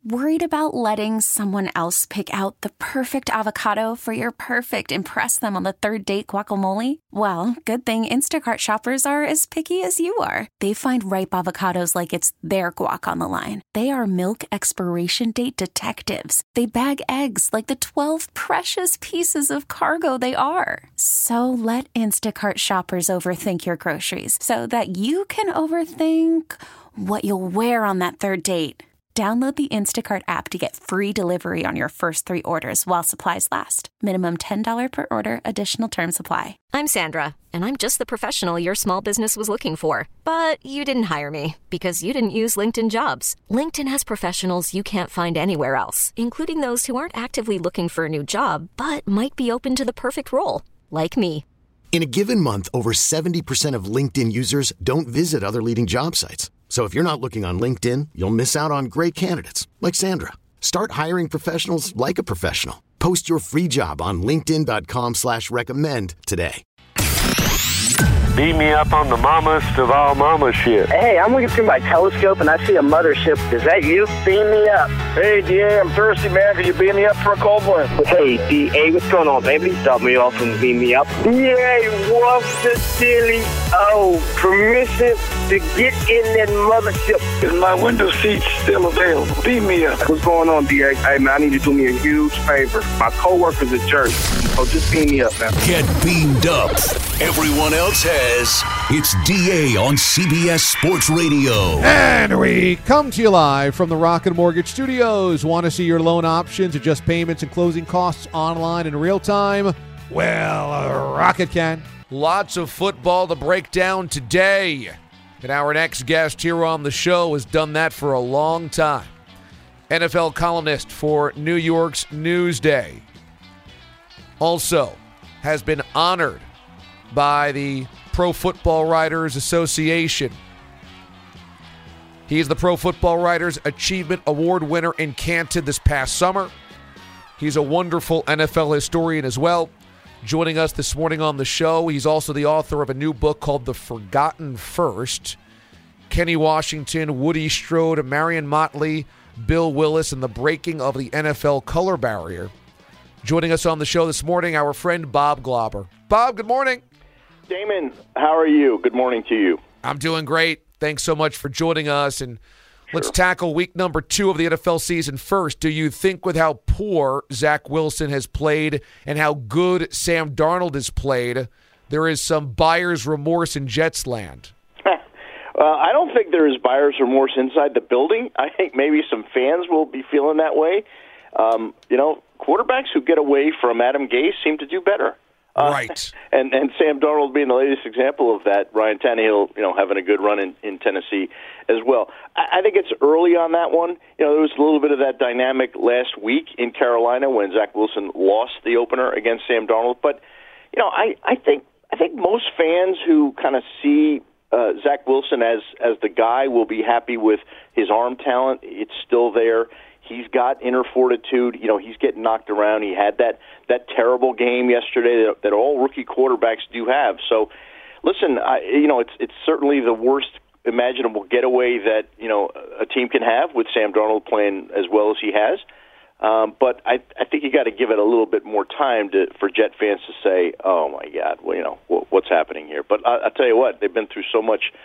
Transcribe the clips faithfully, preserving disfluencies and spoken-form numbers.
Worried about letting someone else pick out the perfect avocado for your perfect impress them on the third date guacamole? Well, good thing Instacart shoppers are as picky as you are. They find ripe avocados like it's their guac on the line. They are milk expiration date detectives. They bag eggs like the twelve precious pieces of cargo they are. So let Instacart shoppers overthink your groceries so that you can overthink what you'll wear on that third date. Download the Instacart app to get free delivery on your first three orders while supplies last. Minimum ten dollars per order. Additional terms apply. I'm Sandra, and I'm just the professional your small business was looking for. But you didn't hire me because you didn't use LinkedIn Jobs. LinkedIn has professionals you can't find anywhere else, including those who aren't actively looking for a new job, but might be open to the perfect role, like me. In a given month, over seventy percent of LinkedIn users don't visit other leading job sites. So if you're not looking on LinkedIn, you'll miss out on great candidates like Sandra. Start hiring professionals like a professional. Post your free job on linkedin dot com slash recommend today. Beat me up on the mammoth of all mama shit. Hey, I'm looking through my telescope and I see a mothership. Is that you? Beam me up. Hey, D A, I'm thirsty, man. Can you beam me up for a cold one? Hey, D A, what's going on, baby? Stop me off and beam me up. D A, what's the silly? Oh, permission to get in that mothership. Is my window seat still available? Beam me up. What's going on, D A? Hey, man, I need you to do me a huge favor. My coworker's a jerk. So just beam me up, man. Get beamed up. Everyone else has. It's D A on C B S Sports Radio. And we come to you live from the Rocket Mortgage Studios. Want to see your loan options, adjust payments and closing costs online in real time? Well, uh, Rocket can. Lots of football to break down today. And our next guest here on the show has done that for a long time. N F L columnist for New York's Newsday. Also has been honored by the Pro Football Writers Association. He is the Pro Football Writers Achievement Award winner in Canton this past summer. He's a wonderful N F L historian as well. Joining us this morning on the show, he's also the author of a new book called The Forgotten First. Kenny Washington, Woody Strode, Marion Motley, Bill Willis, and the breaking of the N F L color barrier. Joining us on the show this morning, our friend Bob Glauber. Bob, good morning. Damon, how are you? Good morning to you. I'm doing great. Thanks so much for joining us. And Sure. let's tackle week number two of the N F L season first. Do you think with how poor Zach Wilson has played and how good Sam Darnold has played, there is some buyer's remorse in Jets land? Uh, I don't think there is buyer's remorse inside the building. I think maybe some fans will be feeling that way. Um, you know, quarterbacks who get away from Adam Gase seem to do better. Uh, right. And and Sam Darnold being the latest example of that. Ryan Tannehill, you know, having a good run in, in Tennessee as well. I, I think it's early on that one. You know, there was a little bit of that dynamic last week in Carolina when Zach Wilson lost the opener against Sam Darnold. But, you know, I, I think I think most fans who kind of see uh, Zach Wilson as as the guy will be happy with his arm talent. It's still there. He's got inner fortitude. You know, he's getting knocked around. He had that, that terrible game yesterday that, that all rookie quarterbacks do have. So, listen, I, you know, it's it's certainly the worst imaginable getaway that, you know, a team can have with Sam Darnold playing as well as he has. Um, but I, I think you got to give it a little bit more time to for Jet fans to say, "Oh my God, well, you know, what, what's happening here?" But I, I'll tell you what, they've been through so much,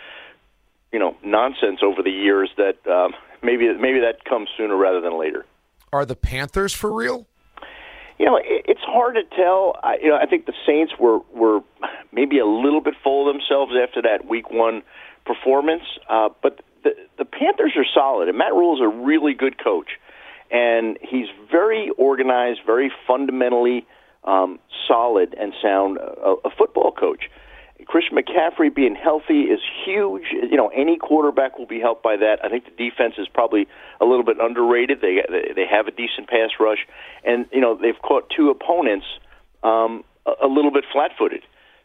you know, nonsense over the years that. Um, Maybe maybe that comes sooner rather than later. Are the Panthers for real? You know, it, it's hard to tell. I, you know, I think the Saints were, were maybe a little bit full of themselves after that Week One performance. Uh, but the the Panthers are solid, and Matt Rule is a really good coach, and he's very organized, very fundamentally um, solid and sound a, a football coach. Christian McCaffrey being healthy is huge. You know, any quarterback will be helped by that. I think the defense is probably a little bit underrated. They they have a decent pass rush, and you know they've caught two opponents um, a, a little bit flat-footed.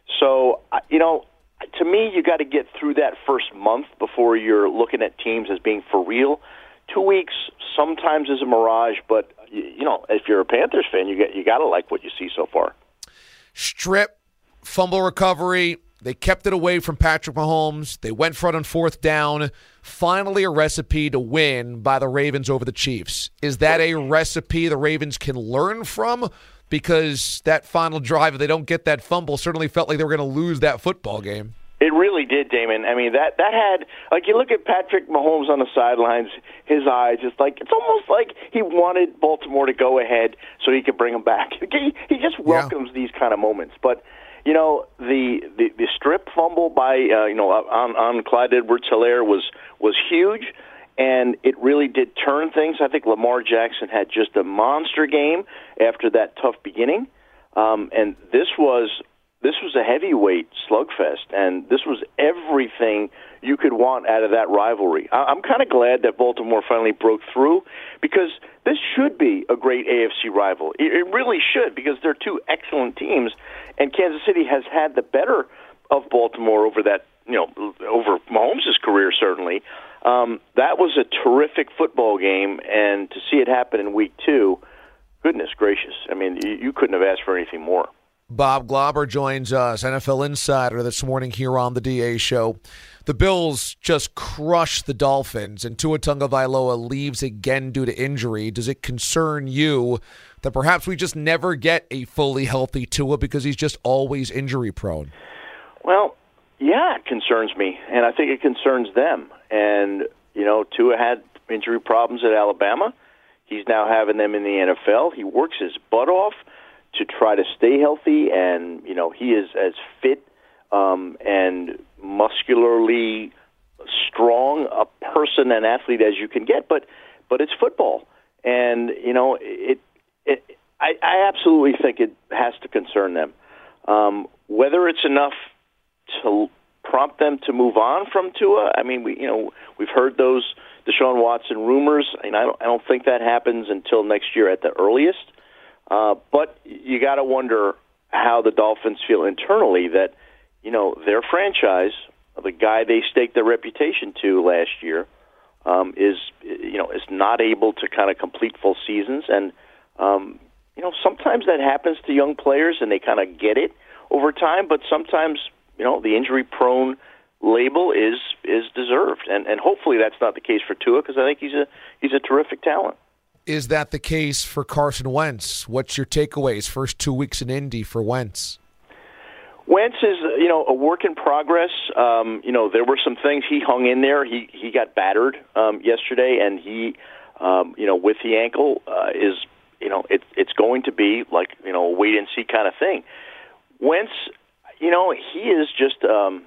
So you know, to me, you got to get through that first month before you're looking at teams as being for real. Two weeks sometimes is a mirage, but you know, if you're a Panthers fan, you get you got to like what you see so far. Strip, fumble recovery, They kept it away from Patrick Mahomes. They went for it on fourth down. Finally, a recipe to win by the Ravens over the Chiefs. Is that a recipe the Ravens can learn from? Because that final drive, if they don't get that fumble, certainly felt like they were going to lose that football game. It really did, Damon. I mean, that that had, like, you look at Patrick Mahomes on the sidelines, his eyes, it's like, it's almost like he wanted Baltimore to go ahead so he could bring them back. He, he just welcomes yeah. these kind of moments. But, you know, the, the, the strip fumble by, uh, you know, on, on Clyde Edwards-Helaire was, was huge, and it really did turn things. I think Lamar Jackson had just a monster game after that tough beginning. Um, and this was... This was a heavyweight slugfest, and this was everything you could want out of that rivalry. I'm kind of glad that Baltimore finally broke through, because this should be a great A F C rival. It really should, because they're two excellent teams, and Kansas City has had the better of Baltimore over that, you know, over Mahomes' career, certainly. Um, that was a terrific football game, and to see it happen in week two, goodness gracious. I mean, you couldn't have asked for anything more. Bob Glauber joins us, N F L Insider, this morning here on the D A Show. The Bills just crushed the Dolphins, and Tua Tagovailoa leaves again due to injury. Does it concern you that perhaps we just never get a fully healthy Tua because he's just always injury-prone? Well, yeah, it concerns me, and I think it concerns them. And, you know, Tua had injury problems at Alabama. He's now having them in the N F L. He works his butt off to try to stay healthy, and, you know, he is as fit um, and muscularly strong a person and athlete as you can get, but but it's football. And, you know, it, it I, I absolutely think it has to concern them. Um, whether it's enough to prompt them to move on from Tua, I mean, we you know, we've heard those Deshaun Watson rumors, and I don't, I don't think that happens until next year at the earliest. Uh, but you got to wonder how the Dolphins feel internally that, you know, their franchise, the guy they staked their reputation to last year, um, is, you know, is not able to kind of complete full seasons. And, um, you know, sometimes that happens to young players and they kind of get it over time, but sometimes, you know, the injury-prone label is is deserved. And, and hopefully that's not the case for Tua, because I think he's a he's a terrific talent. Is that the case for Carson Wentz? What's your takeaways? First two weeks in Indy for Wentz. Wentz is, you know, a work in progress. Um, you know, there were some things he hung in there. He he got battered um, yesterday, and he, um, you know, with the ankle uh, is, you know, it, it's going to be like, you know, a wait and see kind of thing. Wentz, you know, he is just um,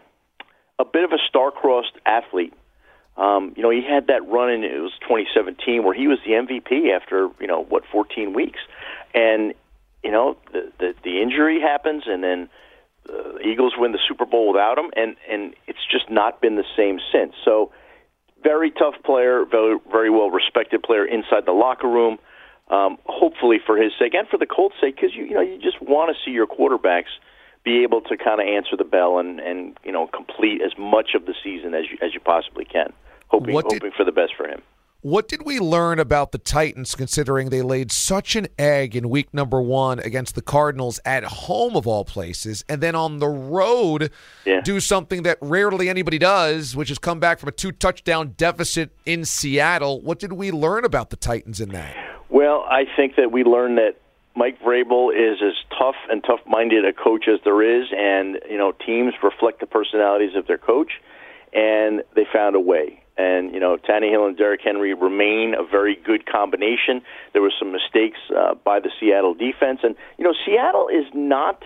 a bit of a star-crossed athlete. Um, you know, he had that run in, it was twenty seventeen, where he was the M V P after, you know, what, fourteen weeks. And, you know, the the, the injury happens, and then the Eagles win the Super Bowl without him, and, and it's just not been the same since. So, very tough player, very, very well-respected player inside the locker room, um, hopefully for his sake and for the Colts' sake, because, you, you know, you just want to see your quarterbacks be able to kind of answer the bell and, and, you know, complete as much of the season as you, as you possibly can. Hoping, did, hoping for the best for him. What did we learn about the Titans, considering they laid such an egg in week number one against the Cardinals at home of all places, and then on the road yeah. do something that rarely anybody does, which is come back from a two-touchdown deficit in Seattle? What did we learn about the Titans in that? Well, I think that we learned that Mike Vrabel is as tough and tough-minded a coach as there is, and, you know, teams reflect the personalities of their coach, and they found a way. And, you know, Tannehill and Derrick Henry remain a very good combination. There were some mistakes uh, by the Seattle defense. And, you know, Seattle is not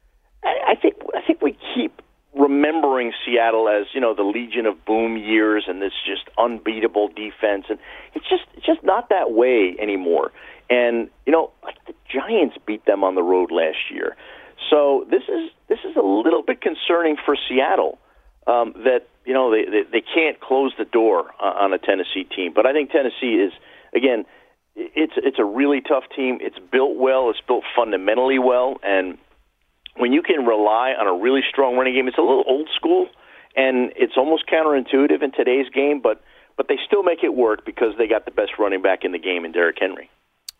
I, I think I think we keep remembering Seattle as, you know, the Legion of Boom years and this just unbeatable defense. And it's just it's just not that way anymore. And, you know, like the Giants beat them on the road last year. So this is this is a little bit concerning for Seattle. Um, that, you know, they, they they can't close the door on a Tennessee team. But I think Tennessee is, again, it's it's a really tough team. It's built well. It's built fundamentally well. And when you can rely on a really strong running game, it's a little old school, and it's almost counterintuitive in today's game, but but they still make it work because they got the best running back in the game in Derrick Henry.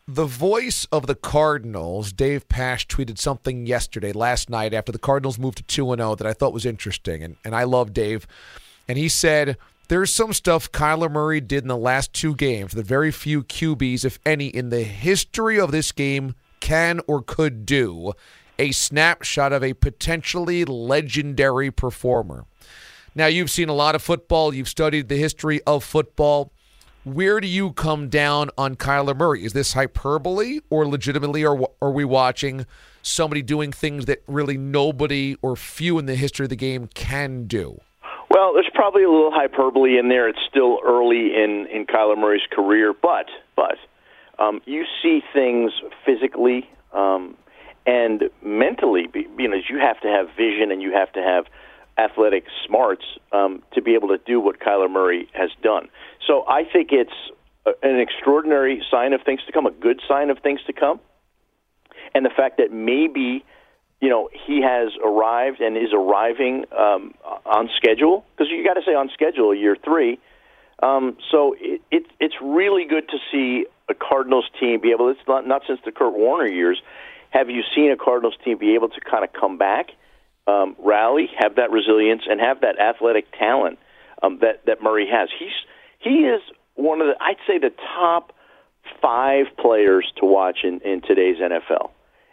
The voice of the Cardinals, Dave Pasch, tweeted something yesterday, last night, after the Cardinals moved to two and oh that I thought was interesting, and, and I love Dave. And he said, there's some stuff Kyler Murray did in the last two games that very few Q Bs, if any, in the history of this game can or could do. A snapshot of a potentially legendary performer. Now, you've seen a lot of football. You've studied the history of football. Where do you come down on Kyler Murray? Is this hyperbole, or legitimately are, are we watching somebody doing things that really nobody or few in the history of the game can do? Well, there's probably a little hyperbole in there. It's still early in, in Kyler Murray's career, but but um, you see things physically um, and mentally. You know, you have to have vision and you have to have athletic smarts um, to be able to do what Kyler Murray has done. So I think it's a, an extraordinary sign of things to come, a good sign of things to come, and the fact that maybe, you know, he has arrived and is arriving um, on schedule, because you got to say on schedule, year three. Um, so it, it, it's really good to see a Cardinals team be able. It's not not since the Kurt Warner years have you seen a Cardinals team be able to kind of come back. Um, rally, have that resilience, and have that athletic talent um, that that Murray has. He's he is one of the, I'd say, the top five players to watch in, in today's N F L.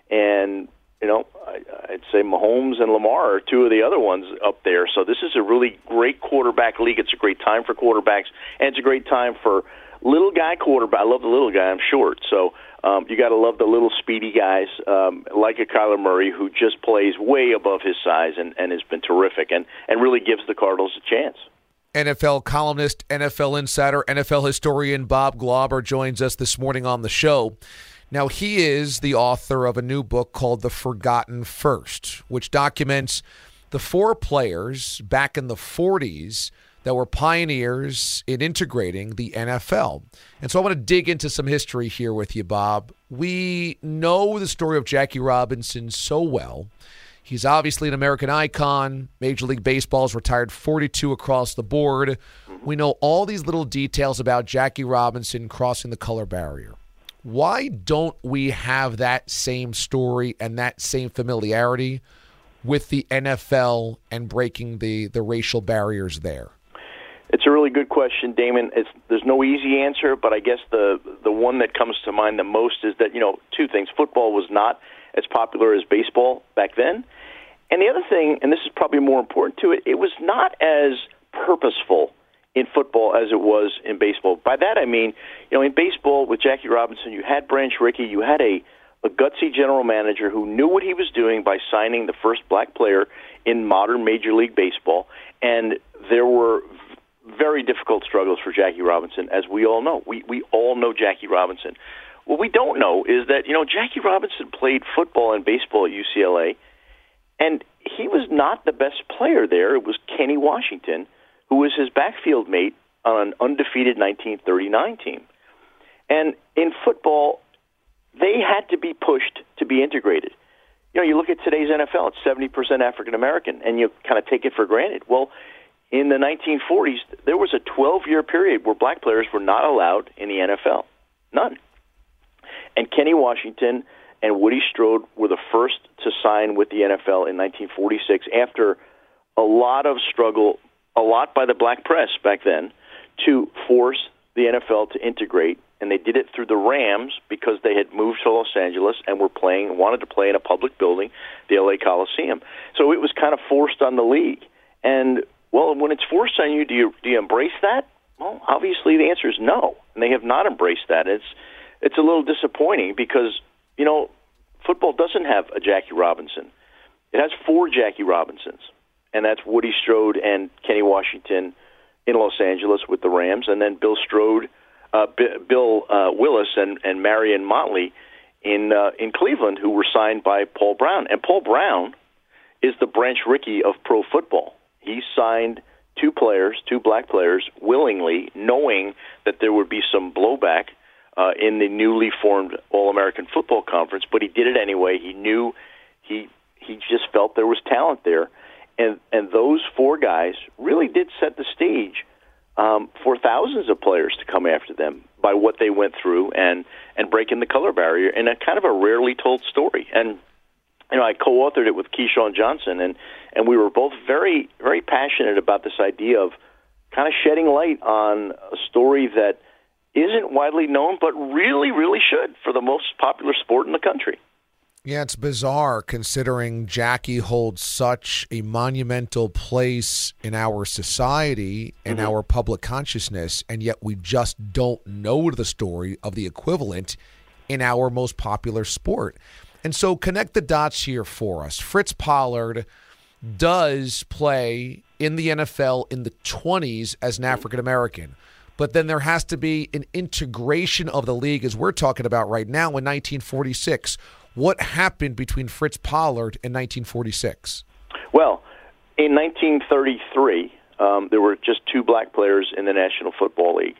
And you know, I, I'd say Mahomes and Lamar are two of the other ones up there. So this is a really great quarterback league. It's a great time for quarterbacks, and it's a great time for little guy quarterback. I love the little guy. I'm short, so. Um, you got to love the little speedy guys um, like a Kyler Murray, who just plays way above his size and, and has been terrific and, and really gives the Cardinals a chance. N F L columnist, N F L insider, N F L historian Bob Glauber joins us this morning on the show. Now, he is the author of a new book called The Forgotten First, which documents the four players back in the forties that were pioneers in integrating the N F L. And so I want to dig into some history here with you, Bob. We know the story of Jackie Robinson so well. He's obviously an American icon. Major League Baseball has retired forty-two across the board. We know all these little details about Jackie Robinson crossing the color barrier. Why don't we have that same story and that same familiarity with the N F L and breaking the, the racial barriers there? It's a really good question, Damon. It's, there's no easy answer, but I guess the the one that comes to mind the most is that, you know, two things. Football was not as popular as baseball back then. And the other thing, and this is probably more important to it, it was not as purposeful in football as it was in baseball. By that I mean, you know, in baseball with Jackie Robinson, you had Branch Rickey, you had a, a gutsy general manager who knew what he was doing by signing the first black player in modern Major League Baseball, and there were very difficult struggles for Jackie Robinson, as we all know. We we all know Jackie Robinson. What we don't know is that, you know, Jackie Robinson played football and baseball at U C L A, and he was not the best player there. It was Kenny Washington, who was his backfield mate on an undefeated nineteen thirty-nine team. And in football, they had to be pushed to be integrated. You know, you look at today's N F L, it's seventy percent African American, and you kind of take it for granted. Well, in the nineteen forties, there was a twelve-year period where black players were not allowed in the N F L. None. And Kenny Washington and Woody Strode were the first to sign with the N F L in nineteen forty-six after a lot of struggle, a lot by the black press back then, to force the N F L to integrate. And they did it through the Rams because they had moved to Los Angeles and were playing, wanted to play in a public building, the L A Coliseum. So it was kind of forced on the league. And well, when it's forced on you, do you do you embrace that? Well, obviously the answer is no, and they have not embraced that. It's it's a little disappointing because, you know, football doesn't have a Jackie Robinson. It has four Jackie Robinsons, and that's Woody Strode and Kenny Washington in Los Angeles with the Rams, and then Bill Strode, uh, B- Bill uh, Willis, and, and Marion Motley in uh, in Cleveland, who were signed by Paul Brown. And Paul Brown is the Branch Rickey of pro football. He signed two players, two black players, willingly, knowing that there would be some blowback uh, in the newly formed All-American Football Conference, but he did it anyway. He knew he he just felt there was talent there, and and those four guys really did set the stage um, for thousands of players to come after them. by what they went through and, and breaking the color barrier in a kind of a rarely told story. And, you know, I co-authored it with Keyshawn Johnson, and, and we were both very, very passionate about this idea of kind of shedding light on a story that isn't widely known, but really, really should for the most popular sport in the country. Yeah, it's bizarre considering Jackie holds such a monumental place in our society and mm-hmm. our public consciousness, and yet we just don't know the story of the equivalent in our most popular sport. And so connect the dots here for us. Fritz Pollard does play in the N F L in the twenties as an African American. But then there has to be an integration of the league, as we're talking about right now, in nineteen forty-six. What happened between Fritz Pollard in nineteen forty-six? Well, in nineteen thirty-three, um, there were just two black players in the National Football League.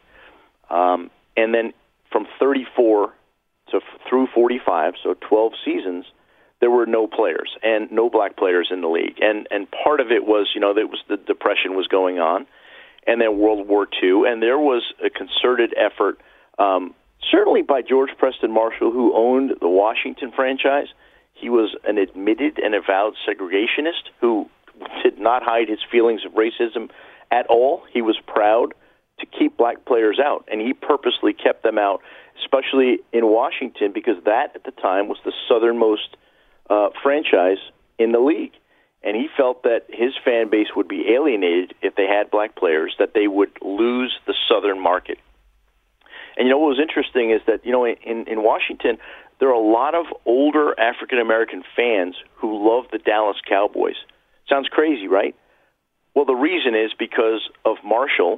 Um, and then from thirty-four to through forty-five, so twelve seasons, there were no players and no black players in the league. And and part of it was, you know, that was the Depression was going on, and then World War Two, and there was a concerted effort, um, certainly by George Preston Marshall, who owned the Washington franchise. He was an admitted and avowed segregationist who did not hide his feelings of racism at all. He was proud to keep black players out, and he purposely kept them out, especially in Washington, because that, at the time, was the southernmost uh, franchise in the league. And he felt that his fan base would be alienated if they had black players, that they would lose the southern market. And, you know, what was interesting is that, you know, in, in Washington, there are a lot of older African-American fans who love the Dallas Cowboys. Sounds crazy, right? Well, the reason is because of Marshall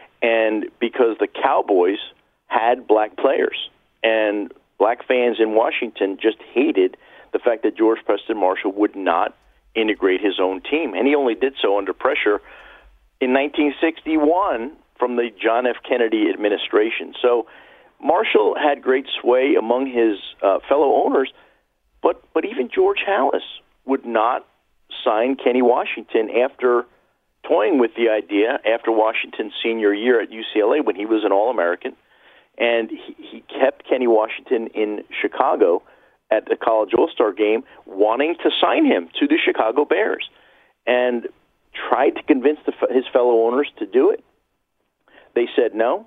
and because the Cowboys had black players. And black fans in Washington just hated the fact that George Preston Marshall would not integrate his own team. And he only did so under pressure in nineteen sixty-one from the John F. Kennedy administration. So Marshall had great sway among his uh, fellow owners, but, but even George Halas would not sign Kenny Washington after toying with the idea after Washington's senior year at U C L A when he was an All-American. And he, he kept Kenny Washington in Chicago at the College All-Star game, wanting to sign him to the Chicago Bears, and tried to convince the, his fellow owners to do it. They said no,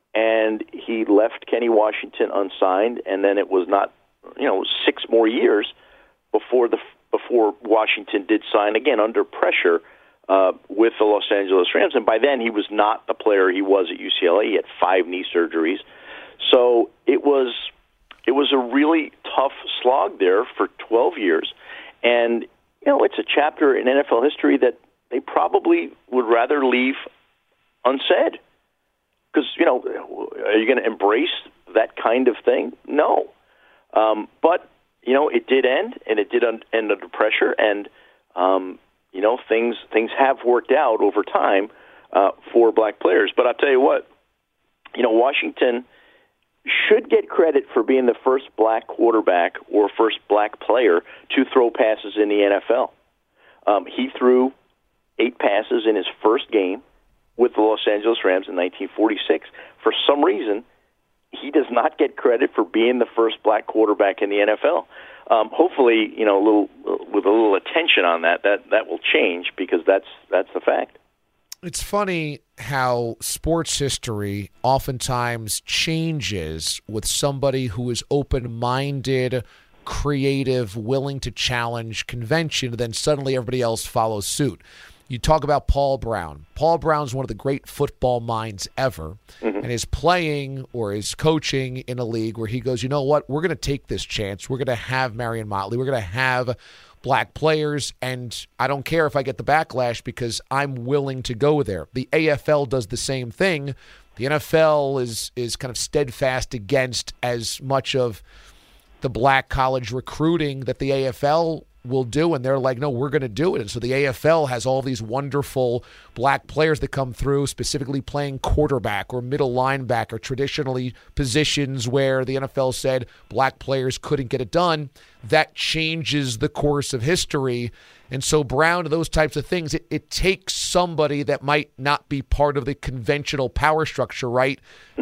and he left Kenny Washington unsigned, and then it was not, you know, six more years before the before Washington did sign again under pressure uh, with the Los Angeles Rams, and by then he was not the player he was at U C L A. He had five knee surgeries, so it was it was a really tough slog there for twelve years, and you know it's a chapter in N F L history that they probably would rather leave unsaid. Because, you know, are you going to embrace that kind of thing? No. Um, but, you know, it did end, and it did un- end under pressure, and, um, you know, things things have worked out over time uh, for black players. But I'll tell you what, you know, Washington should get credit for being the first black quarterback or first black player to throw passes in the N F L. Um, he threw eight passes in his first game with the Los Angeles Rams in nineteen forty-six. For some reason, he does not get credit for being the first black quarterback in the N F L. Um, hopefully, you know, a little with a little attention on that, that that will change because that's that's the fact. It's funny how sports history oftentimes changes with somebody who is open-minded, creative, willing to challenge convention, and then suddenly everybody else follows suit. You talk about Paul Brown. Paul Brown's one of the great football minds ever, mm-hmm. and is playing or is coaching in a league where he goes, you know what, we're going to take this chance. We're going to have Marion Motley. We're going to have black players, and I don't care if I get the backlash because I'm willing to go there. The A F L does the same thing. The N F L is is kind of steadfast against as much of the black college recruiting that the A F L will do, and they're like, no, we're going to do it. And so the A F L has all these wonderful black players that come through, specifically playing quarterback or middle linebacker, traditionally positions where the N F L said black players couldn't get it done. That changes the course of history. And so Brown, those types of things, it, it takes somebody that might not be part of the conventional power structure, right, to, mm-hmm.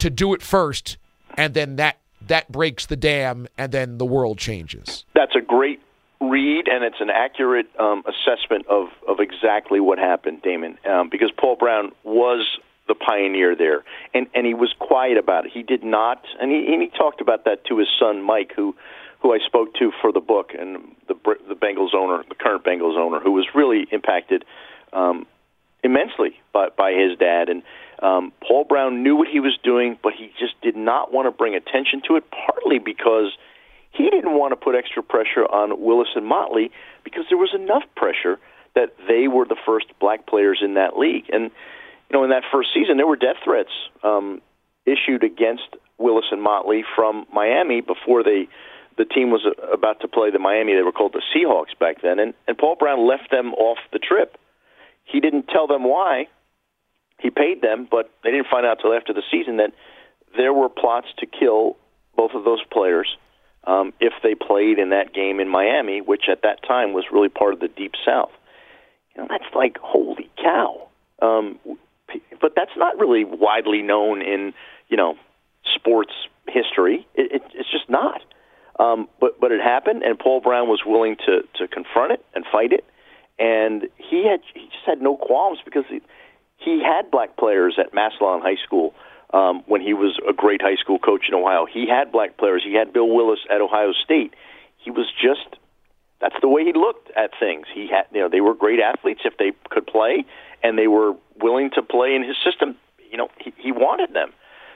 to do it first, and then that that breaks the dam, and then the world changes. That's a great read, and it's an accurate um, assessment of, of exactly what happened, Damon, um, because Paul Brown was the pioneer there, and, and he was quiet about it. He did not, and he, and he talked about that to his son, Mike, who who I spoke to for the book, and the the Bengals owner, the current Bengals owner, who was really impacted um, immensely by, by his dad. And um, Paul Brown knew what he was doing, but he just did not want to bring attention to it, partly because he didn't want to put extra pressure on Willis and Motley, because there was enough pressure that they were the first black players in that league. And, you know, in that first season, there were death threats um, issued against Willis and Motley from Miami before they the team was about to play the Miami. They were called the Seahawks back then. And, and Paul Brown left them off the trip. He didn't tell them why. He paid them, but they didn't find out until after the season that there were plots to kill both of those players um, if they played in that game in Miami, which at that time was really part of the Deep South. You know, that's like, holy cow. Um, but that's not really widely known in, you know, sports history. It, it, it's just not. Um, but but it happened, and Paul Brown was willing to, to confront it and fight it, and he had he just had no qualms because he, he had black players at Massillon High School um, when he was a great high school coach in Ohio. He had black players. He had Bill Willis at Ohio State. He was just that's the way he looked at things. He had you know they were great athletes if they could play, and they were willing to play in his system. You know he, he wanted them.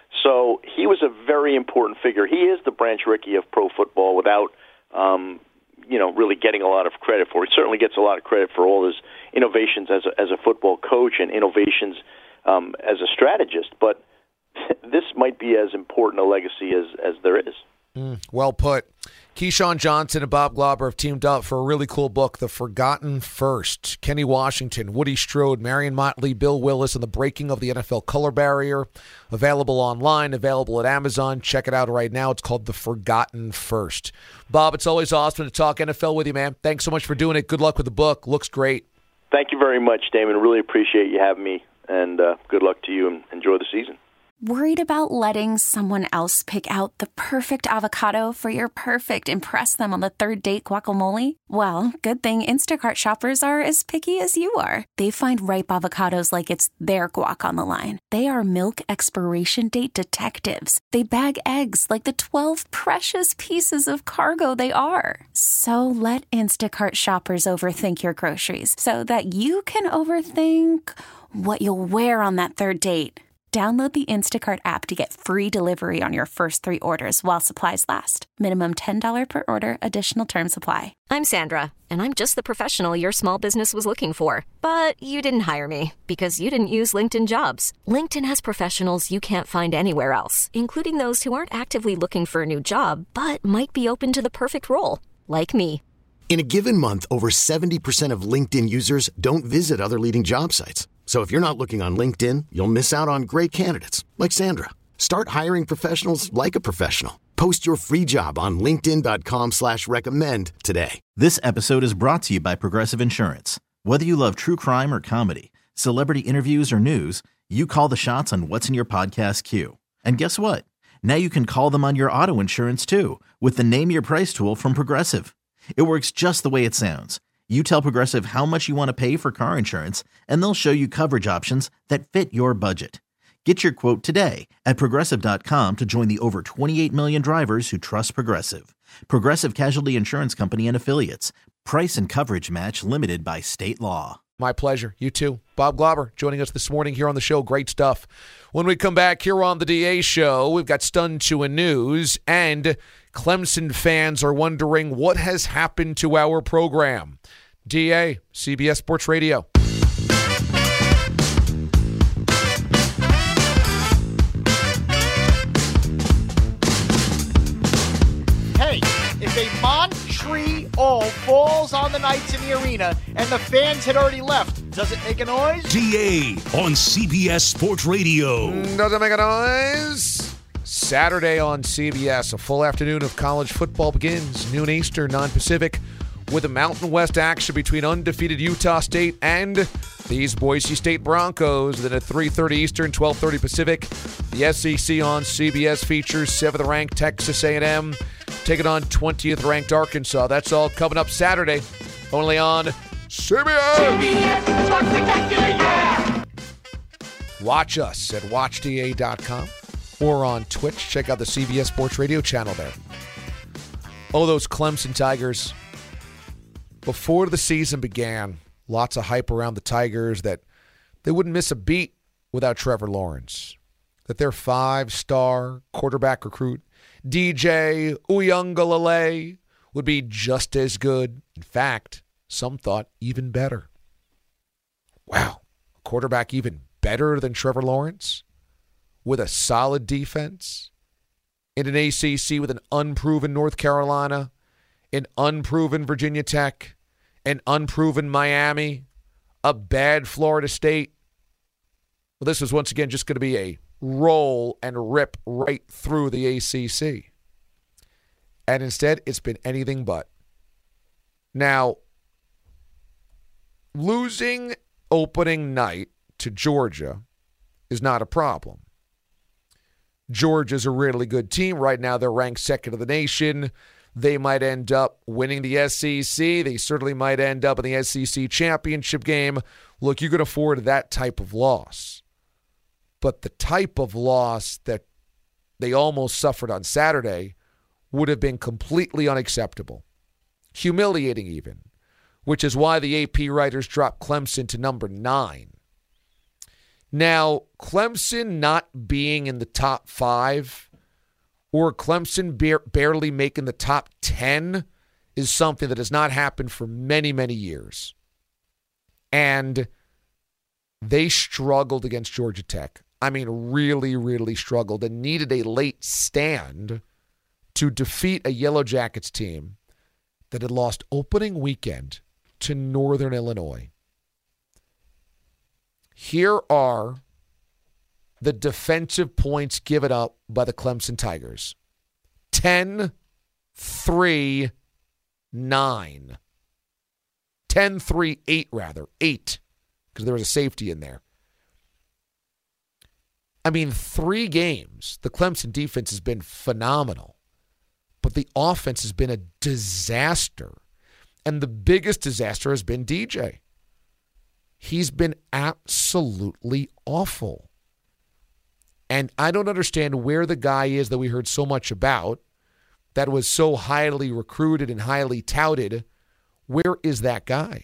So he was a very important figure. He is the Branch Rickey of pro football without, um, you know, really getting a lot of credit for it. He certainly gets a lot of credit for all his innovations as a, as a football coach and innovations um, as a strategist. But this might be as important a legacy as, as there is. Mm, well put. Keyshawn Johnson and Bob Glauber have teamed up for a really cool book, The Forgotten First. Kenny Washington, Woody Strode, Marion Motley, Bill Willis, and the breaking of the N F L color barrier. Available online, available at Amazon. Check it out right now. It's called The Forgotten First. Bob, it's always awesome to talk N F L with you, man. Thanks so much for doing it. Good luck with the book. Looks great. Thank you very much, Damon. Really appreciate you having me, and uh, good luck to you, and enjoy the season. Worried about letting someone else pick out the perfect avocado for your perfect impress them on the third date guacamole? Well, good thing Instacart shoppers are as picky as you are. They find ripe avocados like it's their guac on the line. They are milk expiration date detectives. They bag eggs like the twelve precious pieces of cargo they are. So let Instacart shoppers overthink your groceries so that you can overthink what you'll wear on that third date. Download the Instacart app to get free delivery on your first three orders while supplies last. Minimum ten dollars per order. Additional terms apply. I'm Sandra, and I'm just the professional your small business was looking for. But you didn't hire me because you didn't use LinkedIn Jobs. LinkedIn has professionals you can't find anywhere else, including those who aren't actively looking for a new job, but might be open to the perfect role, like me. In a given month, over seventy percent of LinkedIn users don't visit other leading job sites. So if you're not looking on LinkedIn, you'll miss out on great candidates like Sandra. Start hiring professionals like a professional. Post your free job on linkedin dot com slash recommend today. This episode is brought to you by Progressive Insurance. Whether you love true crime or comedy, celebrity interviews or news, you call the shots on what's in your podcast queue. And guess what? Now you can call them on your auto insurance too with the Name Your Price tool from Progressive. It works just the way it sounds. You tell Progressive how much you want to pay for car insurance, and they'll show you coverage options that fit your budget. Get your quote today at Progressive dot com to join the over twenty-eight million drivers who trust Progressive. Progressive Casualty Insurance Company and Affiliates. Price and coverage match limited by state law. My pleasure. You too. Bob Glauber joining us this morning here on the show. Great stuff. When we come back here on the D A Show, we've got Stun to a News, and Clemson fans are wondering what has happened to our program. D A, C B S Sports Radio. Hey, if a Montreal falls on the Knights in the arena and the fans had already left, does it make a noise? D A on C B S Sports Radio. Does it make a noise? Saturday on C B S, a full afternoon of college football begins, noon Eastern, nine Pacific. with the Mountain West action between undefeated Utah State and these Boise State Broncos. Then at three thirty Eastern, twelve thirty Pacific, the S E C on C B S features seventh-ranked Texas A and M taking on twentieth-ranked Arkansas. That's all coming up Saturday, only on C B S. C B S Sports Spectacular, yeah! Watch us at watch d a dot com or on Twitch. Check out the C B S Sports Radio channel there. Oh, those Clemson Tigers. Before the season began, lots of hype around the Tigers that they wouldn't miss a beat without Trevor Lawrence. That their five-star quarterback recruit, D J Uiagalelei, would be just as good. In fact, some thought even better. Wow, a quarterback even better than Trevor Lawrence? With a solid defense? In an A C C with an unproven North Carolina? An unproven Virginia Tech? An unproven Miami? A bad Florida State? Well, this was once again just going to be a roll and rip right through the A C C. And instead, it's been anything but. Now, losing opening night to Georgia is not a problem. Georgia's a really good team. Right now, they're ranked second in the nation. They might end up winning the S E C. They certainly might end up in the S E C championship game. Look, you can afford that type of loss. But the type of loss that they almost suffered on Saturday would have been completely unacceptable. Humiliating even, which is why the A P writers dropped Clemson to number nine. Now, Clemson not being in the top five or Clemson ba- barely making the top ten is something that has not happened for many, many years. And they struggled against Georgia Tech. I mean, really, really struggled and needed a late stand to defeat a Yellow Jackets team that had lost opening weekend to Northern Illinois. Here are the defensive points given up by the Clemson Tigers. ten, three, nine. ten, three, eight rather. eight, because there was a safety in there. I mean, three games, the Clemson defense has been phenomenal, but the offense has been a disaster. And the biggest disaster has been D J. He's been absolutely awful. And I don't understand where the guy is that we heard so much about, that was so highly recruited and highly touted. Where is that guy?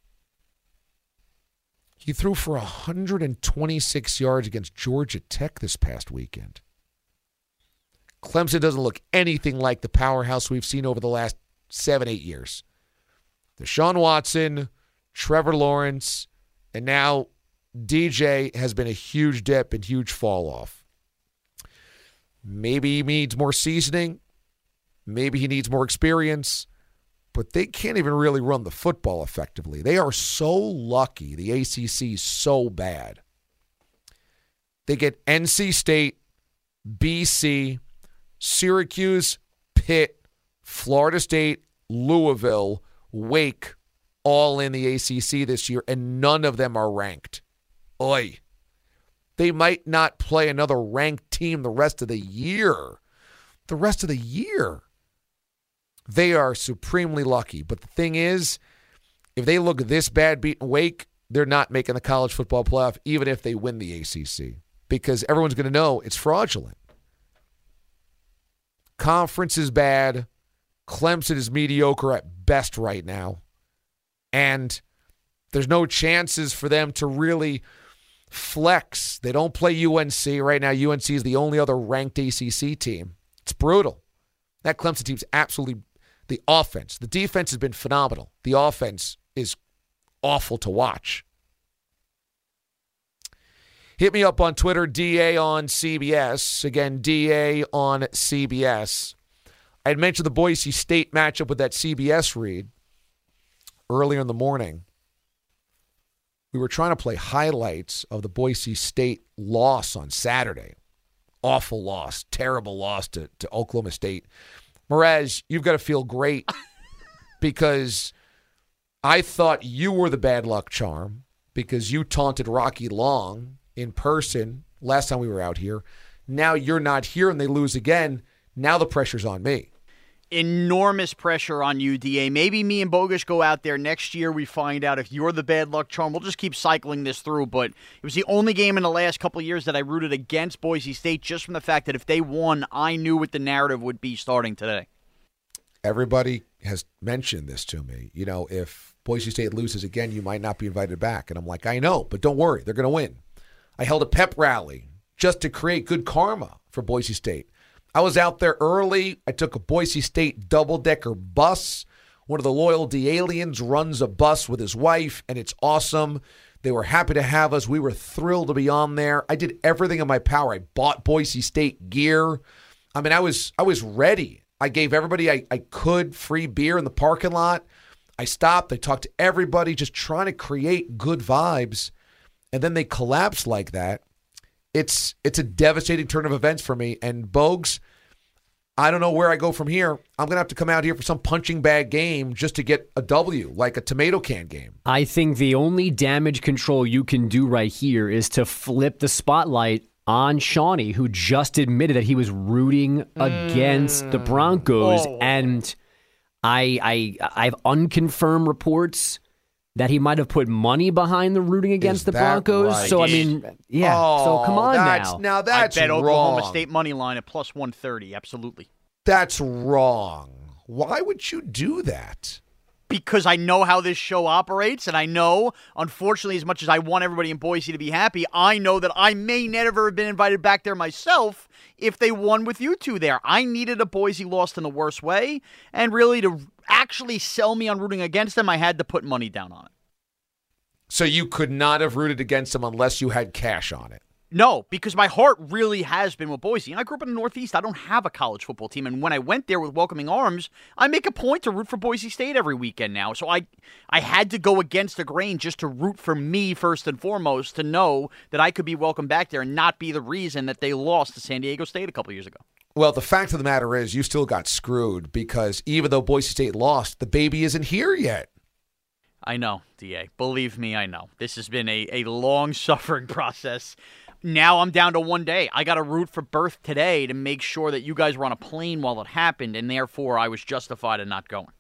He threw for one hundred twenty-six yards against Georgia Tech this past weekend. Clemson doesn't look anything like the powerhouse we've seen over the last seven, eight years. Deshaun Watson, Trevor Lawrence, and now D J has been a huge dip and huge fall off. Maybe he needs more seasoning. Maybe he needs more experience. But they can't even really run the football effectively. They are so lucky the A C C is so bad. They get N C State, B C, Syracuse, Pitt, Florida State, Louisville, Wake, all in the A C C this year, and none of them are ranked. Oy. They might not play another ranked team the rest of the year. The rest of the year. They are supremely lucky. But the thing is, if they look this bad beating Wake, they're not making the college football playoff, even if they win the A C C. Because everyone's going to know it's fraudulent. Conference is bad. Clemson is mediocre at best right now. And there's no chances for them to really flex. They don't play U N C. Right now, U N C is the only other ranked A C C team. It's brutal. That Clemson team's absolutely... The offense. The defense has been phenomenal. The offense is awful to watch. Hit me up on Twitter, D A on C B S. Again, D A on C B S. I had mentioned the Boise State matchup with that C B S read earlier in the morning. We were trying to play highlights of the Boise State loss on Saturday. Awful loss. Terrible loss to, to Oklahoma State. Mraz, you've got to feel great because I thought you were the bad luck charm because you taunted Rocky Long in person last time we were out here. Now you're not here and they lose again. Now the pressure's on me. Enormous pressure on you, D A. Maybe me and Bogusch go out there next year. We find out if you're the bad luck charm. We'll just keep cycling this through. But it was the only game in the last couple of years that I rooted against Boise State just from the fact that if they won, I knew what the narrative would be starting today. Everybody has mentioned this to me. You know, if Boise State loses again, you might not be invited back. And I'm like, I know, but don't worry. They're going to win. I held a pep rally just to create good karma for Boise State. I was out there early. I took a Boise State double-decker bus. One of the loyalty aliens runs a bus with his wife, and it's awesome. They were happy to have us. We were thrilled to be on there. I did everything in my power. I bought Boise State gear. I mean, I was I was ready. I gave everybody I, I could free beer in the parking lot. I stopped. I talked to everybody, just trying to create good vibes. And then they collapsed like that. It's it's a devastating turn of events for me. And Bogues, I don't know where I go from here. I'm going to have to come out here for some punching bag game just to get a W, like a tomato can game. I think the only damage control you can do right here is to flip the spotlight on Shawnee, who just admitted that he was rooting mm. against the Broncos. Oh. And I, I, I have unconfirmed reports that he might have put money behind the rooting against Is the Broncos. Right? So, I mean, yeah. Oh, so, come on that's, now. Now, that's I bet wrong. Oklahoma State money line at plus one thirty. Absolutely. That's wrong. Why would you do that? Because I know how this show operates, and I know, unfortunately, as much as I want everybody in Boise to be happy, I know that I may never have been invited back there myself if they won with you two there. I needed a Boise loss in the worst way, and really to actually sell me on rooting against them, I had to put money down on it. So you could not have rooted against them unless you had cash on it? No, because my heart really has been with Boise. I grew up in the Northeast. I don't have a college football team. And when I went there with welcoming arms, I make a point to root for Boise State every weekend now. So I I had to go against the grain just to root for me first and foremost, to know that I could be welcomed back there and not be the reason that they lost to San Diego State a couple years ago. Well, the fact of the matter is you still got screwed because even though Boise State lost, the baby isn't here yet. I know, D A. Believe me, I know. This has been a, a long-suffering process. Now I'm down to one day. I got to root for birth today to make sure that you guys were on a plane while it happened, and therefore I was justified in not going.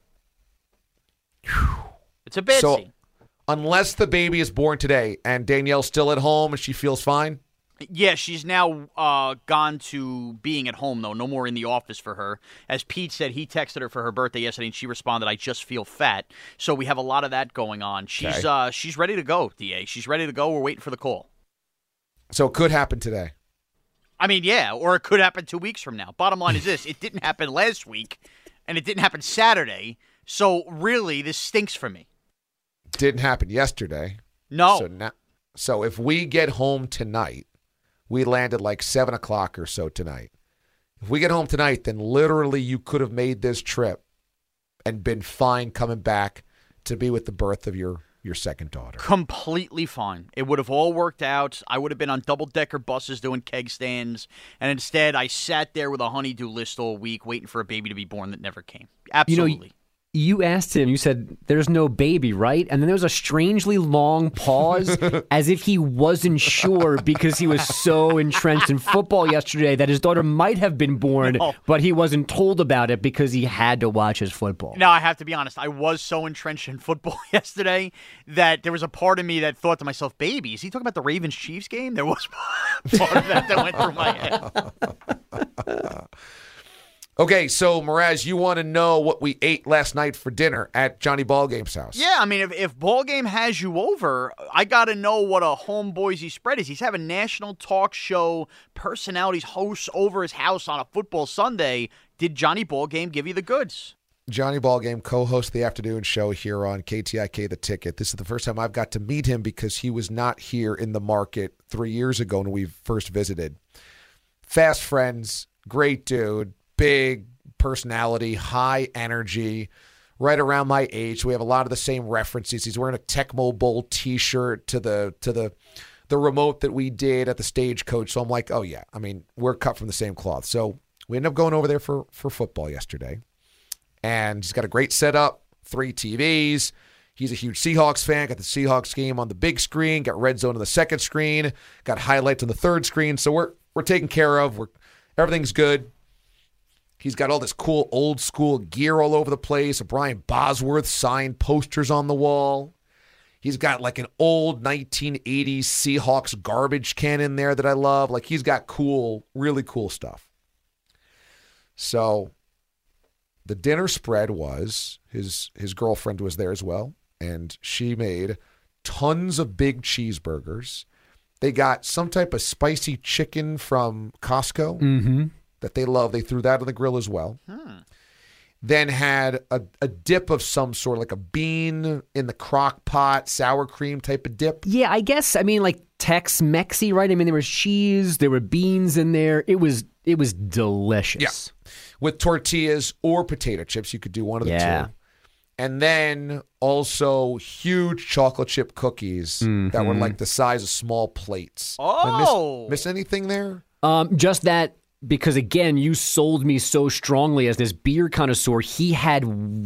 It's a bad so, scene. Unless the baby is born today and Danielle's still at home and she feels fine? Yeah, she's now uh, gone to being at home, though. No more in the office for her. As Pete said, he texted her for her birthday yesterday, and she responded, I just feel fat. So we have a lot of that going on. She's okay. uh, she's ready to go, D A. She's ready to go. We're waiting for the call. So it could happen today. I mean, yeah, or it could happen two weeks from now. Bottom line is this. It didn't happen last week, and it didn't happen Saturday. So really, this stinks for me. Didn't happen yesterday. No. So, now, so if we get home tonight, we landed like seven o'clock or so tonight. If we get home tonight, then literally you could have made this trip and been fine coming back to be with the birth of your your second daughter. Completely fine. It would have all worked out. I would have been on double-decker buses doing keg stands, and instead I sat there with a honey-do list all week waiting for a baby to be born that never came. Absolutely. You know, you asked him, you said, there's no baby, right? And then there was a strangely long pause as if he wasn't sure because he was so entrenched in football yesterday that his daughter might have been born, no. but he wasn't told about it because he had to watch his football. Now, I have to be honest. I was so entrenched in football yesterday that there was a part of me that thought to myself, baby, is he talking about the Ravens-Chiefs game? There was part of that that went through my head. Okay, so, Mraz, you want to know what we ate last night for dinner at Johnny Ballgame's house. Yeah, I mean, if, if Ballgame has you over, I got to know what a home Boise spread is. He's having national talk show personalities hosts over his house on a football Sunday. Did Johnny Ballgame give you the goods? Johnny Ballgame co-hosts the afternoon show here on K T I K The Ticket. This is the first time I've got to meet him because he was not here in the market three years ago when we first visited. Fast friends, great dude. Big personality, high energy, right around my age. We have a lot of the same references. He's wearing a Tecmo Bowl T-shirt to the to the the remote that we did at the Stagecoach. So I'm like, oh yeah, I mean, we're cut from the same cloth. So we ended up going over there for for football yesterday, and he's got a great setup, three T Vs. He's a huge Seahawks fan. Got the Seahawks game on the big screen. Got Red Zone on the second screen. Got highlights on the third screen. So we're we're taken care of. We're everything's good. He's got all this cool old school gear all over the place. Brian Bosworth signed posters on the wall. He's got like an old nineteen eighties Seahawks garbage can in there that I love. Like he's got cool, really cool stuff. So the dinner spread was his his girlfriend was there as well, and she made tons of big cheeseburgers. They got some type of spicy chicken from Costco Mm-hmm. that they love. They threw that on the grill as well. Hmm. Then had a, a dip of some sort, like a bean in the crock pot, sour cream type of dip. Yeah, I guess, I mean, like Tex-Mexy, right? I mean, there was cheese, there were beans in there. It was it was delicious. Yeah. With tortillas or potato chips. You could do one of the Yeah. two. And then also huge chocolate chip cookies Mm-hmm. that were like the size of small plates. Oh. Miss, miss anything there? Um, just that, because again, you sold me so strongly as this beer connoisseur. He had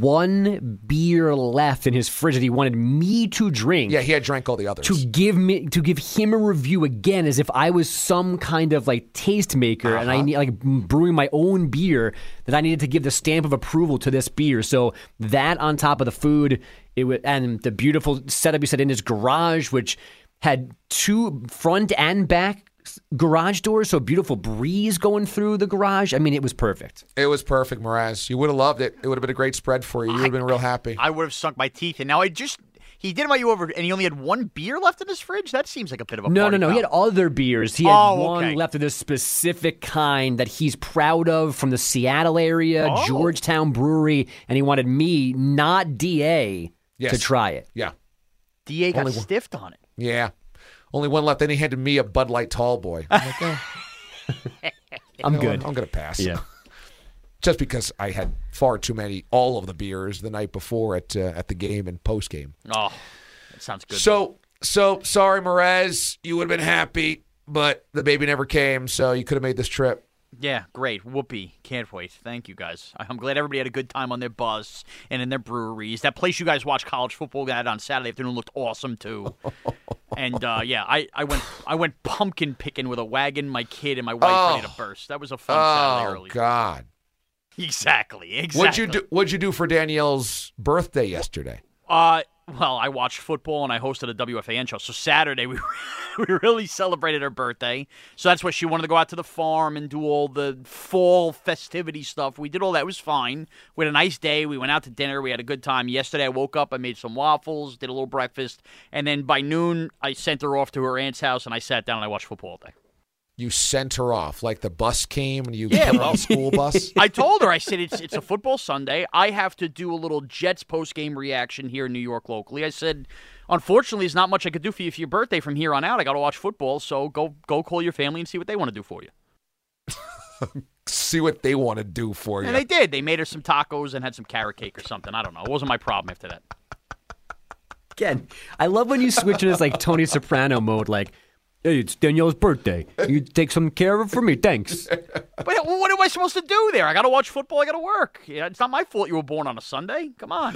one beer left in his fridge that he wanted me to drink. Yeah, he had drank all the others. To give me to give him a review again, as if I was some kind of like taste maker, Uh-huh. and I need like brewing my own beer, that I needed to give the stamp of approval to this beer. So that on top of the food, it was, and the beautiful setup you said in his garage, which had two front and back garage doors, so a beautiful breeze going through the garage. I mean, it was perfect. It was perfect, Mraz. You would have loved it. It would have been a great spread for you. You would have been real happy. I would have sunk my teeth in. Now, I just, he did invite you over, and he only had one beer left in his fridge? That seems like a bit of a No, party no, no. foul. He had other beers. He had Oh, one okay. left of this specific kind that he's proud of from the Seattle area, Oh. Georgetown Brewery, and he wanted me, not D A, Yes. to try it. Yeah. D A got Only one. stiffed on it. Yeah. Only one left. Then he handed me a Bud Light Tall Boy. I'm like, eh, I'm you know, good. I'm going to pass. Yeah. Just because I had far too many, all of the beers the night before at uh, at the game and post game. Oh, that sounds good. So, so sorry, Mraz. You would have been happy, but the baby never came, so you could have made this trip. Yeah, great. Whoopee. Can't wait. Thank you, guys. I'm glad everybody had a good time on their bus and in their breweries. That place you guys watch college football at on Saturday afternoon looked awesome, too. And, uh, yeah, I, I went I went pumpkin picking with a wagon, my kid, and my wife Oh. ready to burst. That was a fun Saturday Oh, early. God. Exactly, exactly. What'd you do? What'd you do for Danielle's birthday yesterday? Uh, well, I watched football and I hosted a W F A N show. So Saturday we we really celebrated her birthday. So that's why she wanted to go out to the farm and do all the fall festivity stuff. We did all that. It was fine. We had a nice day. We went out to dinner. We had a good time. Yesterday I woke up. I made some waffles, did a little breakfast, and then by noon I sent her off to her aunt's house and I sat down and I watched football all day. You sent her off, like the bus came and you Yeah, put her well- on the school bus? I told her, I said, it's it's a football Sunday. I have to do a little Jets post-game reaction here in New York locally. I said, unfortunately, there's not much I could do for you for your birthday from here on out. I got to watch football, so go go call your family and see what they want to do for you. See what they want to do for you. And they did. They made her some tacos and had some carrot cake or something. I don't know. It wasn't my problem after that. Again, I love when you switch into this like Tony Soprano mode, like, hey, it's Danielle's birthday. You take some care of it for me. Thanks. But what am I supposed to do there? I got to watch football. I got to work. Yeah, it's not my fault you were born on a Sunday. Come on.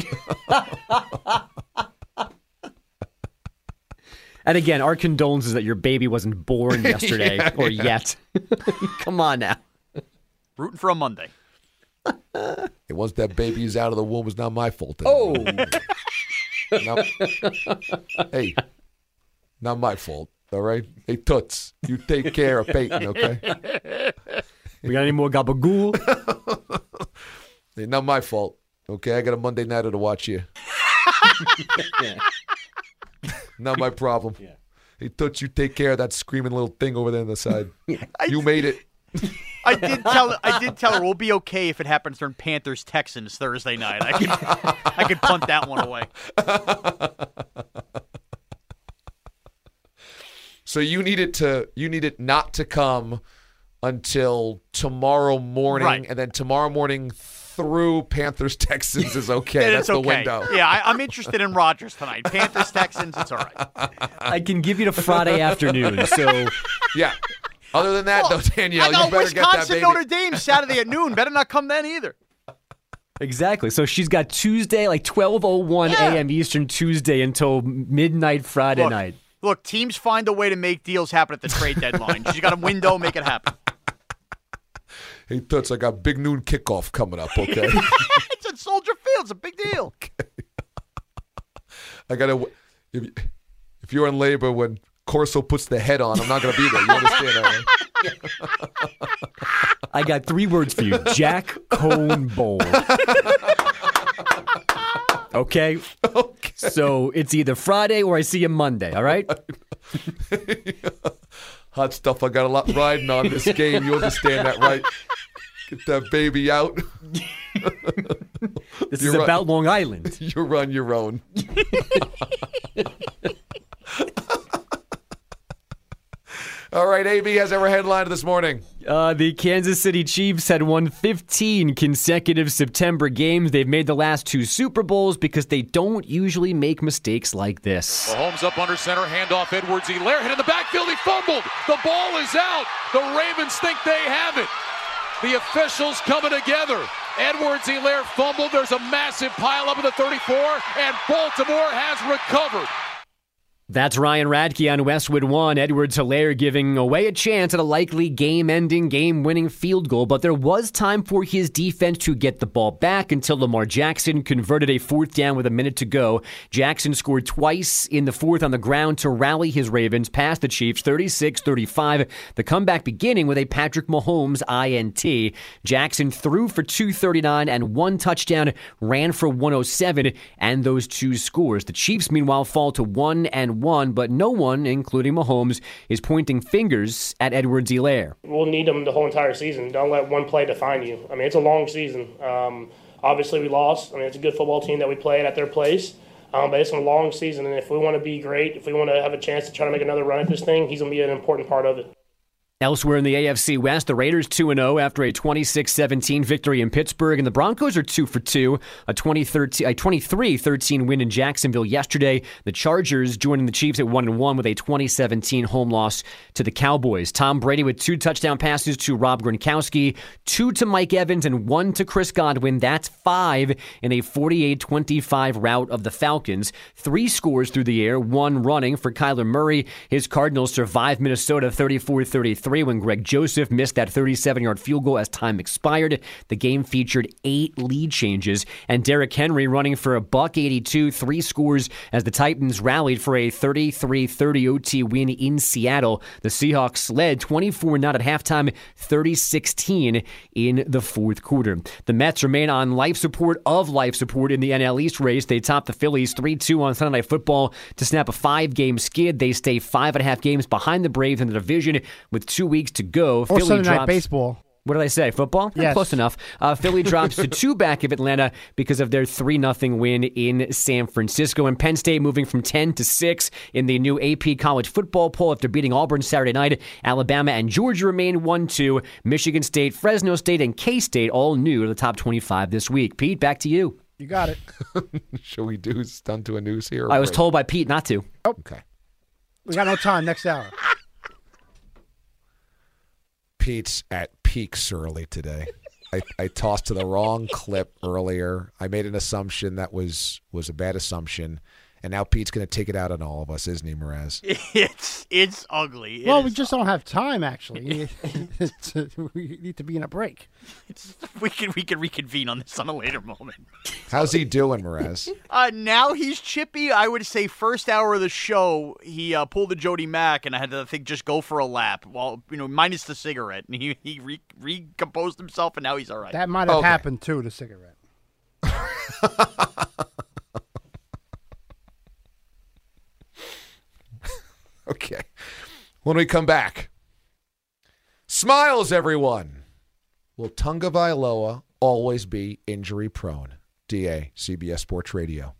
And again, our condolences that your baby wasn't born yesterday Yeah, or yeah. yet. Come on now. Rooting for a Monday. It once that baby is out of the womb, it's not my fault. Oh. Not- hey, not my fault. All right? Hey, Toots, you take care of Peyton, okay? We got any more gabagool? Hey, not my fault, okay? I got a Monday nighter to watch you. Yeah. Not my problem. Yeah. Hey, Toots, you take care of that screaming little thing over there on the side. Yeah. You made it. I did tell I did tell her we'll be okay if it happens during Panthers Texans Thursday night. I could I could punt that one away. So you need it to you need it not to come until tomorrow morning, Right. and then tomorrow morning through Panthers Texans is okay. And That's it's the okay. window. Yeah, I, I'm interested in Rodgers tonight. Panthers Texans, it's all right. I can give you to Friday afternoon. So Yeah. Other than that, Well, though, Danielle, I got you better get that Wisconsin baby. Notre Dame Saturday at noon. Better not come then either. Exactly. So she's got Tuesday, like twelve oh one Yeah. a.m. Eastern Tuesday until midnight Friday Look, night. Look, teams find a way to make deals happen at the trade deadline. She's got a window, make it happen. Hey, Toots, I got big noon kickoff coming up, okay? It's at Soldier Field. It's a big deal. Okay. I got to – if if you're in labor when Corso puts the head on, I'm not going to be there. You understand that, right? I got three words for you. Jack Cone Bowl. Okay? Okay. So it's either Friday or I see you Monday, all right? Hot stuff. I got a lot riding on this game. You understand that, right? Get that baby out. This You're is on, about Long Island. You're on your own. All right, A B has our headline this morning. Uh, the Kansas City Chiefs had won fifteen consecutive September games. They've made the last two Super Bowls because they don't usually make mistakes like this. Mahomes up under center, handoff Edwards-Helaire, hit in the backfield, he fumbled. The ball is out. The Ravens think they have it. The officials coming together. Edwards-Helaire fumbled. There's a massive pile up at the thirty-four, and Baltimore has recovered. That's Ryan Radke on Westwood One. Edwards-Helaire giving away a chance at a likely game-ending, game-winning field goal, but there was time for his defense to get the ball back until Lamar Jackson converted a fourth down with a minute to go. Jackson scored twice in the fourth on the ground to rally his Ravens past the Chiefs, thirty-six thirty-five. The comeback beginning with a Patrick Mahomes I N T. Jackson threw for two thirty-nine and one touchdown, ran for one oh seven, and those two scores. The Chiefs, meanwhile, fall to one and one, but no one, including Mahomes, is pointing fingers at Edwards-Helaire. We'll need them the whole entire season. Don't let one play define you. I mean, it's a long season. Um, obviously, we lost. I mean, it's a good football team that we played at their place, um, but it's a long season, and if we want to be great, if we want to have a chance to try to make another run at this thing, he's going to be an important part of it. Elsewhere in the A F C West, the Raiders two and oh after a twenty-six seventeen victory in Pittsburgh, and the Broncos are two for two, a twenty-three thirteen win in Jacksonville yesterday. The Chargers joining the Chiefs at one and one with a twenty seventeen home loss to the Cowboys. Tom Brady with two touchdown passes to Rob Gronkowski, two to Mike Evans, and one to Chris Godwin. That's five in a forty-eight twenty-five rout of the Falcons. Three scores through the air, one running for Kyler Murray. His Cardinals survived Minnesota thirty-four thirty-three. When Greg Joseph missed that thirty-seven-yard field goal as time expired. The game featured eight lead changes, and Derrick Henry running for a buck eighty-two, three scores as the Titans rallied for a thirty-three thirty O T win in Seattle. The Seahawks led twenty-four nothing at halftime, thirty sixteen in the fourth quarter. The Mets remain on life support of life support in the N L East race. They topped the Phillies three two on Sunday Night Football to snap a five-game skid. They stay five and a half games behind the Braves in the division with two weeks to go. Or Philly Sunday drops, Night Baseball. What did I say? Football? Yes. Close enough. Uh, Philly drops to two back of Atlanta because of their three nothing win in San Francisco. And Penn State moving from ten to six in the new A P college football poll after beating Auburn Saturday night. Alabama and Georgia remain one two. Michigan State, Fresno State, and K-State all new to the top twenty-five this week. Pete, back to you. You got it. Shall we do stun to a news here? I was told by Pete not to. Oh. Okay. We got no time. Next hour. Pete's at peaks early today. I, I tossed to the wrong clip earlier. I made an assumption that was was a bad assumption, and now Pete's going to take it out on all of us, isn't he, Mraz? It's it's ugly. It well, we is just don't have time, actually. It's, uh, we need to be in a break. It's, we can we can reconvene on this on a later moment. How's he doing, Mraz? Uh, now he's chippy. I would say first hour of the show, he uh, pulled the Jody Mack, and I had to think just go for a lap. Well, you know, minus the cigarette, and he he re- recomposed himself, and now he's all right. That might have Okay. happened too. The cigarette. Okay. When we come back, smiles, everyone. Will Tunga Vailoa always be injury prone? D A, C B S Sports Radio.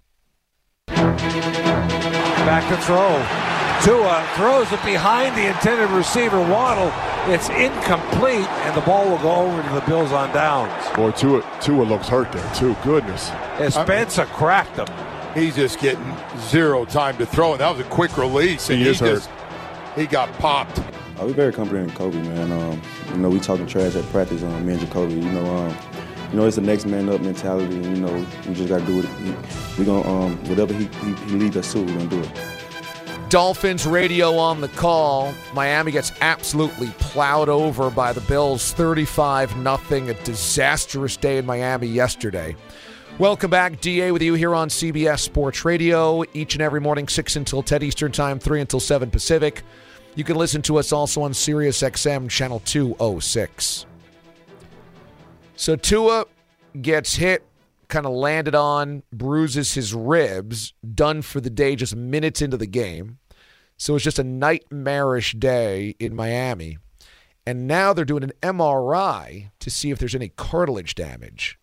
Back to throw. Tua throws it behind the intended receiver, Waddle. It's incomplete, and the ball will go over to the Bills on downs. Boy, Tua, Tua looks hurt there, too. Goodness. Spencer cracked him. He's just getting zero time to throw, and that was a quick release. And He he, is hurt. just he got popped. Uh, we're very confident in Kobe, man. Um, you know, we talking trash at practice. Um, me and Jacoby, you know, um, you know, it's the next man up mentality, and, you know, we just got to do it. We're going to, um, whatever he, he, he leads us to, we're going to do it. Dolphins radio on the call. Miami gets absolutely plowed over by the Bills, thirty-five nothing. A disastrous day in Miami yesterday. Welcome back. D A with you here on C B S Sports Radio, each and every morning, six until ten Eastern Time, three until seven Pacific. You can listen to us also on Sirius X M, channel two oh six. So Tua gets hit, kind of landed on, bruises his ribs, done for the day just minutes into the game. So it's just a nightmarish day in Miami. And now they're doing an M R I to see if there's any cartilage damage.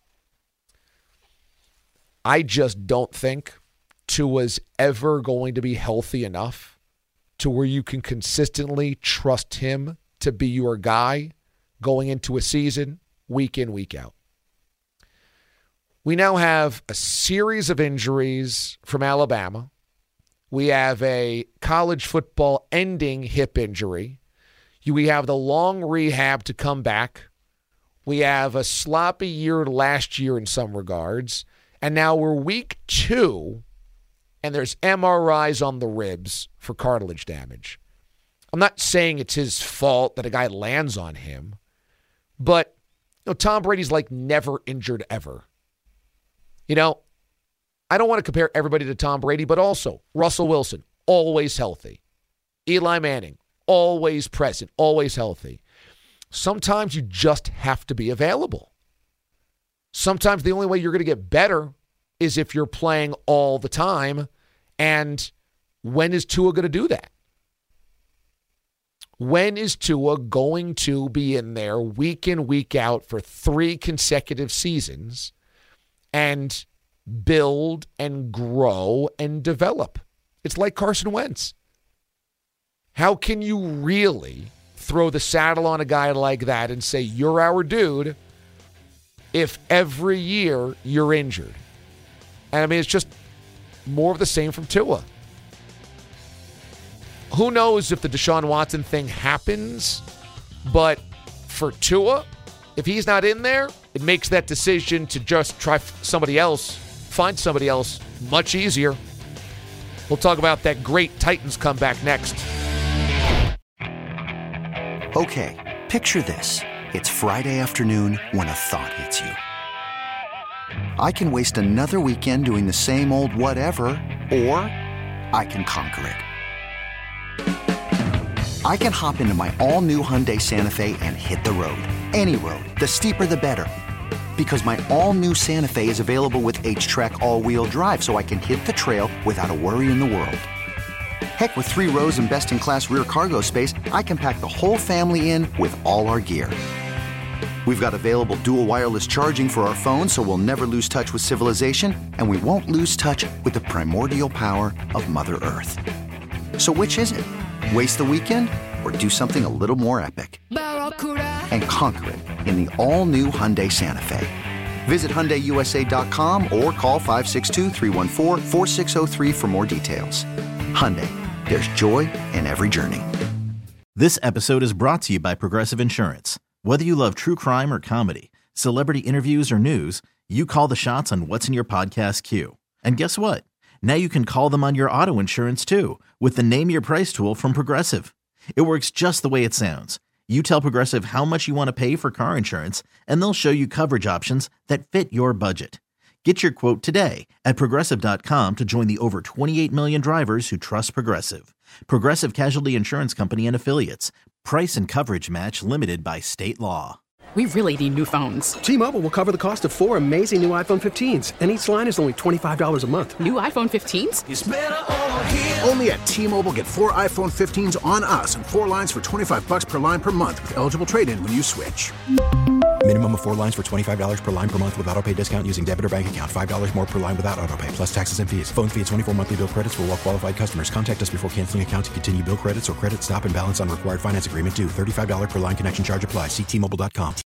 I just don't think Tua's ever going to be healthy enough to where you can consistently trust him to be your guy going into a season, week in, week out. We now have a series of injuries from Alabama. We have a college football ending hip injury. We have the long rehab to come back. We have a sloppy year last year in some regards. And now we're week two, and there's M R Is on the ribs for cartilage damage. I'm not saying it's his fault that a guy lands on him, but you know, Tom Brady's like never injured ever. You know, I don't want to compare everybody to Tom Brady, but also Russell Wilson, always healthy. Eli Manning, always present, always healthy. Sometimes you just have to be available. Sometimes the only way you're going to get better is if you're playing all the time. And when is Tua going to do that? When is Tua going to be in there week in, week out for three consecutive seasons and build and grow and develop? It's like Carson Wentz. How can you really throw the saddle on a guy like that and say, you're our dude, if every year you're injured? And I mean, it's just more of the same from Tua. Who knows if the Deshaun Watson thing happens, but for Tua, if he's not in there, it makes that decision to just try somebody else, find somebody else, much easier. We'll talk about that great Titans comeback next. Okay, picture this. It's Friday afternoon when a thought hits you. I can waste another weekend doing the same old whatever, or I can conquer it. I can hop into my all-new Hyundai Santa Fe and hit the road. Any road. The steeper, the better. Because my all-new Santa Fe is available with H-Track all-wheel drive, so I can hit the trail without a worry in the world. Heck, with three rows and best-in-class rear cargo space, I can pack the whole family in with all our gear. We've got available dual wireless charging for our phones, so we'll never lose touch with civilization, and we won't lose touch with the primordial power of Mother Earth. So which is it? Waste the weekend or do something a little more epic? And conquer it in the all-new Hyundai Santa Fe. Visit Hyundai U S A dot com or call five six two, three one four, four six zero three for more details. Hyundai, there's joy in every journey. This episode is brought to you by Progressive Insurance. Whether you love true crime or comedy, celebrity interviews or news, you call the shots on what's in your podcast queue. And guess what? Now you can call them on your auto insurance too with the Name Your Price tool from Progressive. It works just the way it sounds. You tell Progressive how much you want to pay for car insurance, and they'll show you coverage options that fit your budget. Get your quote today at Progressive dot com to join the over twenty-eight million drivers who trust Progressive. Progressive Casualty Insurance Company and Affiliates. Price and coverage match limited by state law. We really need new phones. T-Mobile will cover the cost of four amazing new iPhone fifteens, and each line is only twenty-five dollars a month. New iPhone fifteens? It's better over here. Only at T-Mobile, get four iPhone fifteens on us and four lines for twenty-five dollars per line per month with eligible trade-in when you switch. Minimum of four lines for twenty-five dollars per line per month with autopay discount using debit or bank account. five dollars more per line without autopay, plus taxes and fees. Phone fee at twenty-four monthly bill credits for well-qualified customers. Contact us before canceling account to continue bill credits or credit stop and balance on required finance agreement due. thirty-five dollars per line connection charge applies. See T Mobile dot com.